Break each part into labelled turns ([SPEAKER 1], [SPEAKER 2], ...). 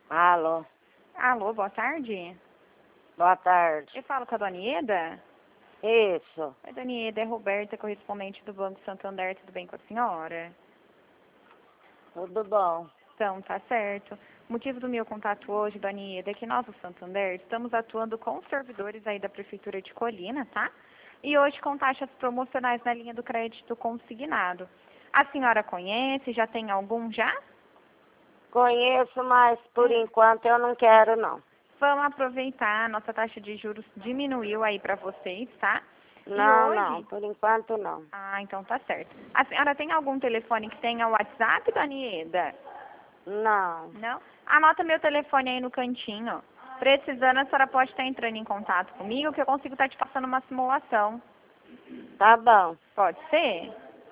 [SPEAKER 1] Alô,
[SPEAKER 2] Alô, boa tarde.
[SPEAKER 1] boa tarde.
[SPEAKER 2] Eu falo com a Dona Ieda?
[SPEAKER 1] Isso,
[SPEAKER 2] Oi, Dona Ieda, é Roberta, correspondente do Banco Santander. Tudo bem com a senhora?
[SPEAKER 1] tudo bom.
[SPEAKER 2] Então, tá certo. O motivo do meu contato hoje, Dona Ieda, é que nós, do Santander, estamos atuando com os servidores aí da Prefeitura de Colina, tá? E hoje com taxas promocionais na linha do crédito consignado. A senhora conhece? Já tem algum já?
[SPEAKER 1] Conheço, mas por enquanto eu não quero não.
[SPEAKER 2] Vamos aproveitar, nossa taxa de juros diminuiu aí para vocês, tá? E
[SPEAKER 1] Não,
[SPEAKER 2] hoje...
[SPEAKER 1] não, por enquanto não.
[SPEAKER 2] Ah, então tá certo. A senhora tem algum telefone que tenha WhatsApp, Dona Ieda?
[SPEAKER 1] Não,
[SPEAKER 2] Não? Anota meu telefone aí no cantinho. Precisando, a senhora pode estar entrando em contato comigo que eu consigo estar te passando uma simulação.
[SPEAKER 1] tá bom,
[SPEAKER 2] Pode ser?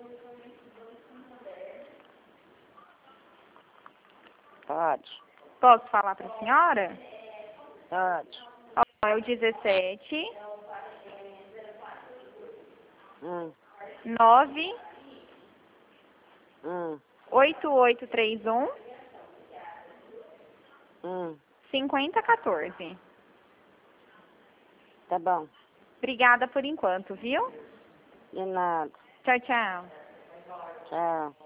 [SPEAKER 1] pode,
[SPEAKER 2] Posso falar para a senhora?
[SPEAKER 1] pode.
[SPEAKER 2] Ó, é o 17
[SPEAKER 1] Hum,
[SPEAKER 2] 9
[SPEAKER 1] hum,
[SPEAKER 2] 8831
[SPEAKER 1] hum,
[SPEAKER 2] 5014.
[SPEAKER 1] tá bom,
[SPEAKER 2] Obrigada por enquanto, viu?
[SPEAKER 1] de nada,
[SPEAKER 2] Tchau, tchau.
[SPEAKER 1] tchau.